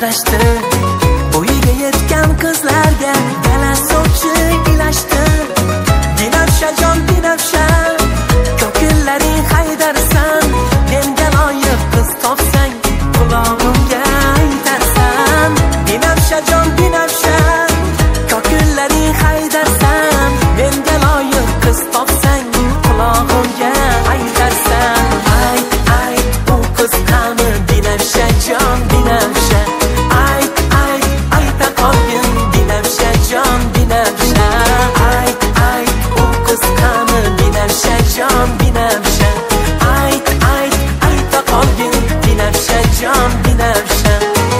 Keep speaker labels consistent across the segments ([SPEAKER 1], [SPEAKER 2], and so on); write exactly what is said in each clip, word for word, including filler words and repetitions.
[SPEAKER 1] uchrashdi. Bo'yiga yetgan qizlarga gala sovchi ilashdi. Binafshajon binafsha, ko'killaring haydarsan, menga loyiq qiz topsang qulog'imga aytarsan. Binafshajon binafsha, ko'killaring haydarsan, menga loyiq qiz topsang qulog'imga aytarsan. Ayt ayt u qiz qani binafshajon binafsha, ayt ayt ayta qolgin binafshajon binafsha, ayt ayt u qiz qani binafshajon binafsha, ayt ayt ayta qolgin binafshajon binafsha.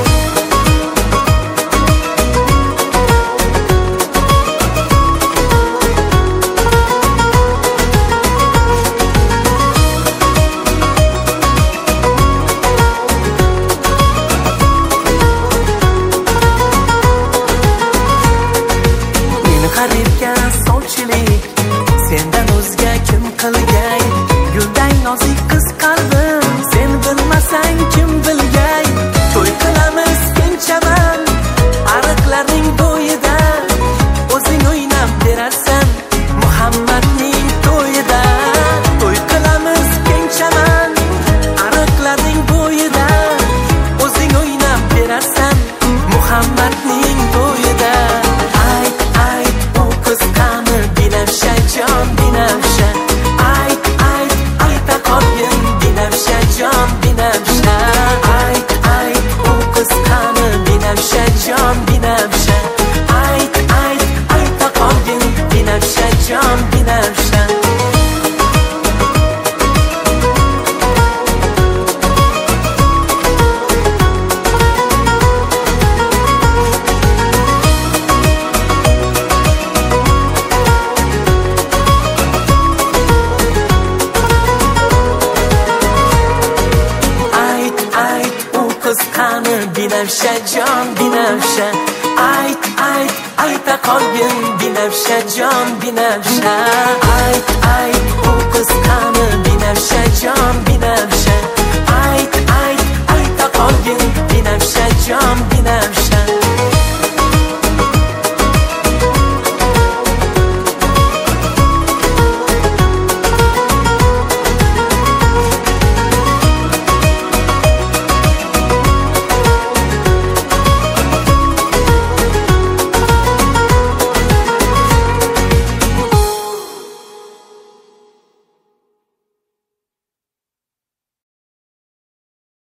[SPEAKER 1] G'aribga sovchilik sendan o'zga kim qilgay? Gulday nozik qiz qalbim sen bilmasang kim bilgay? To'y qilamiz keng chaman ariqlarning bo'yida, o'zing o'ynab berarsan Muhammadning to'yida. To'y qilamiz keng chaman ariqlarning bo'yida, o'zing o'ynab berarsan Muhammadning to'yida. Ayt ayt u qiz qani binafshajon binafsha, ayt ayt ayta qolgin binafshajon binafsha, ayt ayt u qiz qani binafshajon binafsha, ayt ayt ayta qolgin binafshajon binafsha. Qani binafshajon binafsha, ayt ayt ayta qolgin binafshajon binafsha, ayt ayt u qiz qani binafshajon binafsha.